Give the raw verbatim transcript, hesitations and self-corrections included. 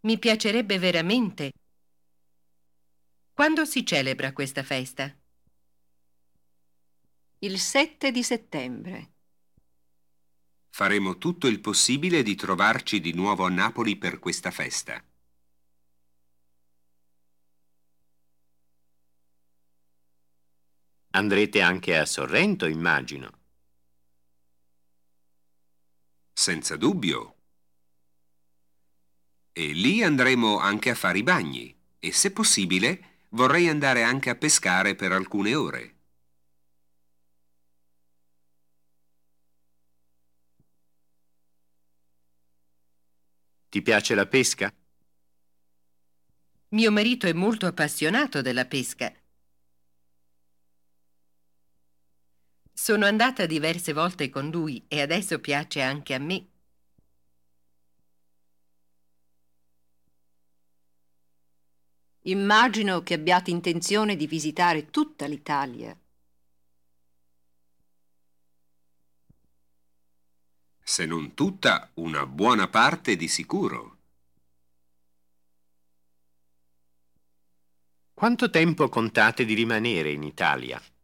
Mi piacerebbe veramente. Quando si celebra questa festa? Il sette di settembre. Faremo tutto il possibile di trovarci di nuovo a Napoli per questa festa. Andrete anche a Sorrento, immagino. Senza dubbio. E lì andremo anche a fare i bagni e, se possibile, vorrei andare anche a pescare per alcune ore. Ti piace la pesca? Mio marito è molto appassionato della pesca. Sono andata diverse volte con lui e adesso piace anche a me. Immagino che abbiate intenzione di visitare tutta l'Italia. Se non tutta, una buona parte di sicuro. Quanto tempo contate di rimanere in Italia?